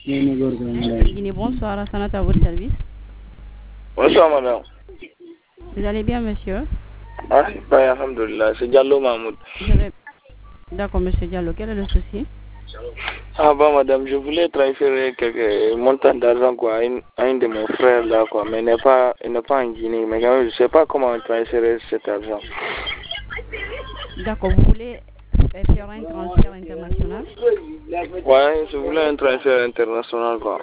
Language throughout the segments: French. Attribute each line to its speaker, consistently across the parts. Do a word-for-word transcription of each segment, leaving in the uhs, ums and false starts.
Speaker 1: Guinée, bonsoir, Hassanat à votre service.
Speaker 2: Bonsoir madame.
Speaker 1: Vous allez bien monsieur?
Speaker 2: Ah, bah, alhamdoulilah, c'est Diallo Mahmoud.
Speaker 1: Vais... D'accord monsieur Diallo, quel est le souci?
Speaker 2: Ah bah madame, je voulais transférer quelques montants d'argent quoi, à, une, à un de mes frères là quoi, mais il n'est pas, il n'est pas en Guinée, mais quand même, je ne sais pas comment transférer cet argent.
Speaker 1: D'accord, vous voulez faire un transfert international?
Speaker 2: Ouais, je voulais un transfert international quoi.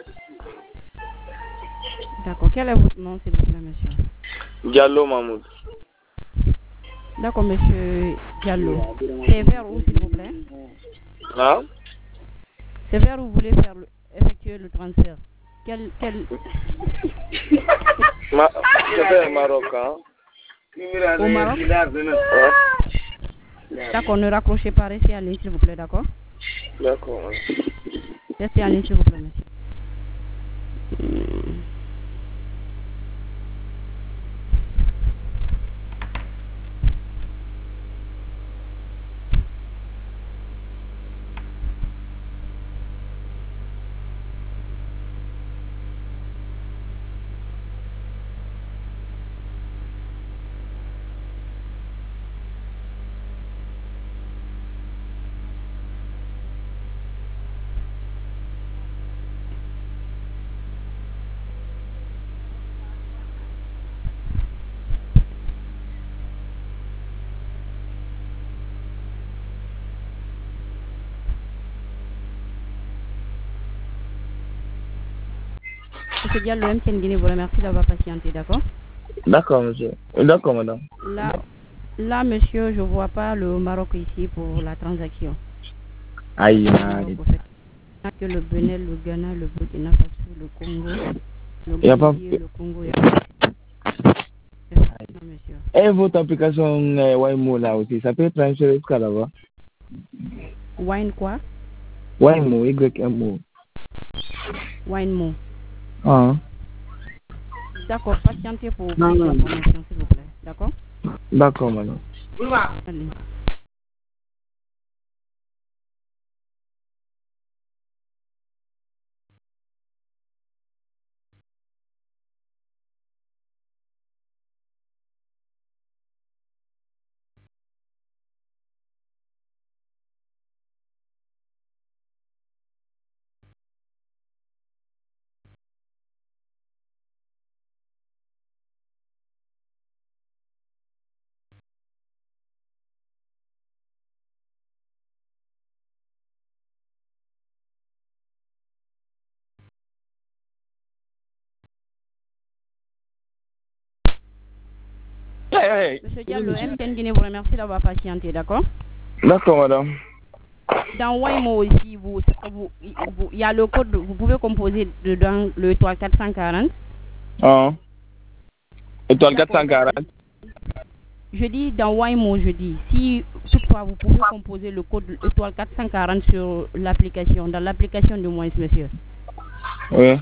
Speaker 1: D'accord, quel est votre nom s'il vous plaît monsieur?
Speaker 2: Diallo Mahmoud.
Speaker 1: D'accord monsieur Diallo. C'est vers où s'il vous plaît?
Speaker 2: Ah?
Speaker 1: C'est vers où vous voulez faire le, effectuer le transfert? Quel... quel...
Speaker 2: Ma... C'est vers le Maroc hein?
Speaker 1: Au Maroc?
Speaker 2: Ouais.
Speaker 1: D'accord, ne raccrochez pas, restez en ligne s'il vous plaît, d'accord?
Speaker 2: D'accord.
Speaker 1: Restez en ligne s'il vous plaît monsieur. Hmm. Monsieur Diallo, M T N Guinée vous remercie d'avoir patienté, d'accord?
Speaker 2: D'accord, monsieur. D'accord, madame.
Speaker 1: Là, là, monsieur, je ne vois pas le Maroc ici pour la transaction.
Speaker 2: Aïe, aïe.
Speaker 1: Que le Bénin, le Ghana, le Burkina Faso, le Congo, le
Speaker 2: Il y a pas...
Speaker 1: le Congo, il y a... Non, monsieur.
Speaker 2: Et votre application euh, Waymo là aussi, ça peut transférer jusqu'à là-bas?
Speaker 1: Wine quoi?
Speaker 2: Waymo, Y M O.
Speaker 1: Waymo.
Speaker 2: Ah.
Speaker 1: D'accord, patientez pour plus d'informations, s'il vous plaît. D'accord?
Speaker 2: D'accord, madame.
Speaker 1: Allez.
Speaker 2: Hey, hey.
Speaker 1: Monsieur Diallo, M T N Guinée vous remercie d'avoir patienté, d'accord?
Speaker 2: D'accord, madame.
Speaker 1: Dans Waymo aussi, vous, vous, vous, il y a le code, vous pouvez composer dedans le étoile quatre cent quarante.
Speaker 2: Ah. Étoile quatre cent quarante.
Speaker 1: Je dis dans Waymo, je dis, si toutefois vous pouvez composer le code étoile quatre cent quarante sur l'application, dans l'application de moins, monsieur.
Speaker 2: Oui.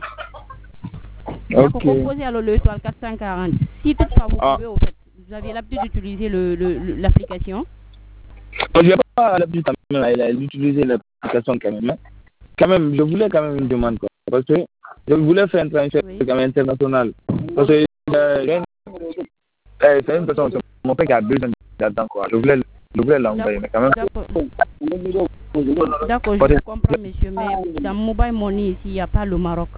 Speaker 1: Ok. Vous composez alors le étoile quatre cent quarante. Si toutefois vous
Speaker 2: ah.
Speaker 1: pouvez, au fait, vous avez l'habitude d'utiliser l'application?
Speaker 2: Je n'ai pas l'habitude d'utiliser l'application quand même. Quand même, je voulais quand même une demande quoi. Parce que je voulais faire un transfert oui. quand même international. Parce que euh, c'est une personne, mon père qui a besoin d'argent quoi. Je voulais, je voulais l'envoyer, mais quand même.
Speaker 1: D'accord, je comprends monsieur, mais dans Mobile Money ici, il n'y a pas le Maroc.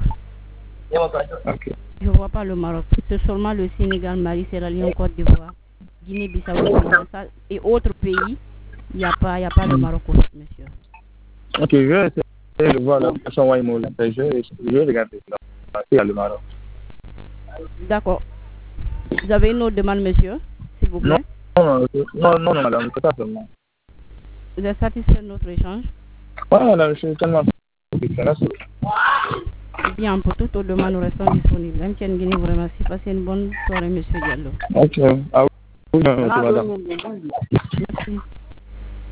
Speaker 2: Okay.
Speaker 1: Je ne vois pas le Maroc. C'est seulement le Sénégal, Mali, Sierra Leone, Côte d'Ivoire, Guinée-Bissau et autres pays. Il n'y a pas, il y a pas le Maroc aussi, monsieur.
Speaker 2: Ok, je vais essayer de voir l'application Waymo. Je vais, je vais regarder là. Il y a le Maroc.
Speaker 1: D'accord. Vous avez une autre demande, monsieur, s'il vous plaît?
Speaker 2: Non, non, non, non, madame, c'est pas seulement.
Speaker 1: Vous êtes satisfait de notre échange?
Speaker 2: Oui, madame, je suis tellement satisfait.
Speaker 1: Bien, pour toute autre demande, nous restons disponibles. M T N Guinée vous remercie. Passez une bonne soirée, monsieur Diallo.
Speaker 2: Ok. Ah, oui, madame.
Speaker 1: Merci.